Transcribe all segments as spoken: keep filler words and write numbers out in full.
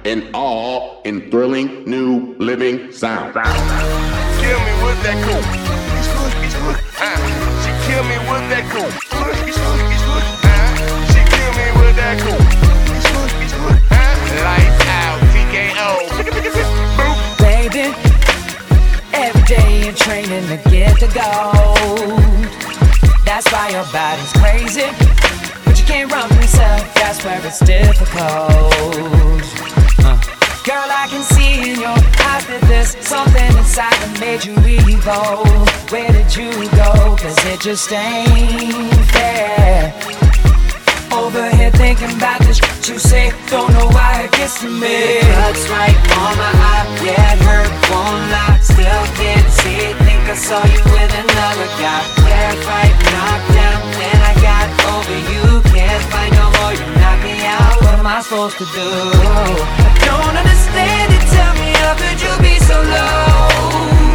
and all in thrilling new living sound. Kill me with that cool. Uh, she kill me with that cool. Uh, she kill me with that cool. Uh, lights out, T K O. Baby, every day you're training to get the gold. That's why your body's crazy, but you can't run from yourself. That's where it's difficult. uh. Girl, I can see in your eyes that there's something inside that made you evil. Where did you go? Cause it just ain't fair. Over here thinking about the shit you say, don't know why it gets to me. Cuts right on my eye, yeah, it hurt, won't lie. Still can't see it, think I saw you with another guy. Terrified, knocked down, then I got over you. Can't find no more, you knock me out. What am I supposed to do? I don't understand it, tell me how could you be so low?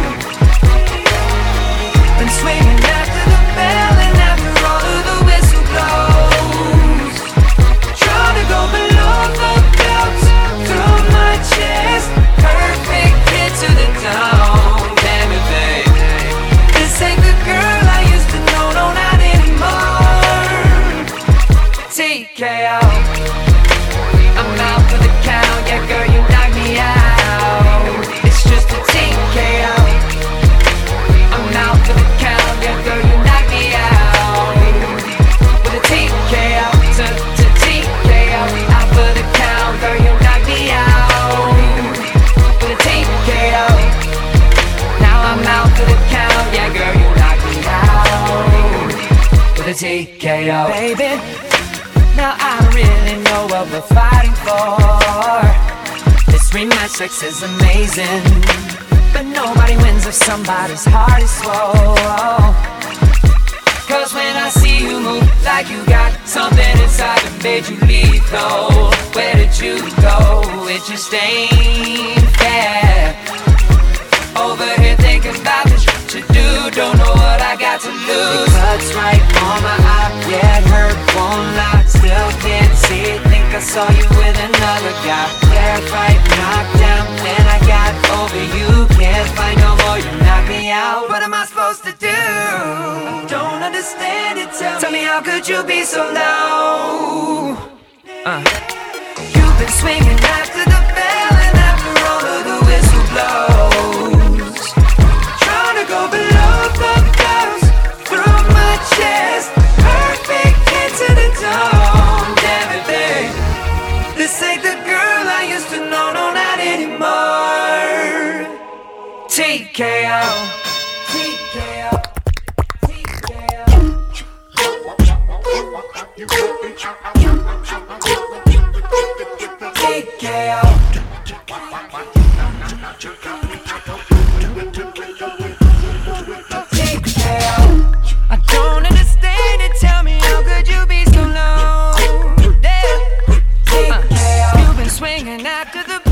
Been swinging after the bell and after all of the whistle blows. Trying to go below the belt, through my chest. Perfect hit to the dome, damn it, babe. This ain't the girl I used to know, no, not anymore. T K O, I'm out for the count, yeah, girl, you knock me out. It's just a T K O. I'm out for the count, yeah, girl, you knock me out. With a T K O, to, to T K O. Out for the count, girl, you knock me out. With a T K O. Now I'm out for the count, yeah, girl, you knock me out. With a T K O. Baby, now I don't really know what we're fighting for. This rematch sex is amazing, but nobody wins if somebody's heart is swole. Cause when I see you move like you got something inside that made you lethal, where did you go? It just ain't fair. Over here thinking about the shit you do, don't know what I got to lose. It cuts right on my eye, yeah, it hurt, won't lie. Still can't see it, think I saw you with another guy. Terrified, knocked down, then I got over you. Can't find no more, you knock me out. What am I supposed to do? I don't understand it, tell, Tell me how could you be so low? Uh. You've been swinging after the bell and after all of the whistle blows. Trying to go below the belt, through my chest. Perfect hit to the dome, damn it, babe. This ain't the girl I used to know, no, not anymore. T K O. T K O. T K O. T K O. I don't understand it, tell me how could you be so low? Yeah. Uh, you've been swinging after the